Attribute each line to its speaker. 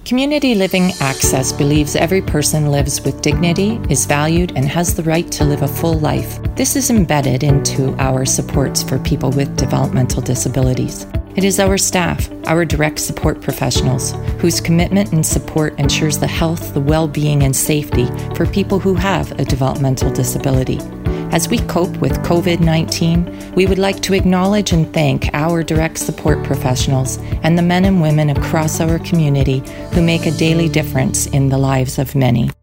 Speaker 1: Community Living Access believes every person lives with dignity, is valued, and has the right to live a full life. This is embedded into our supports for people with developmental disabilities. It is our staff, our direct support professionals, whose commitment and support ensures the health, the well-being, and safety for people who have a developmental disability. As we cope with COVID-19, we would like to acknowledge and thank our direct support professionals and the men and women across our community who make a daily difference in the lives of many.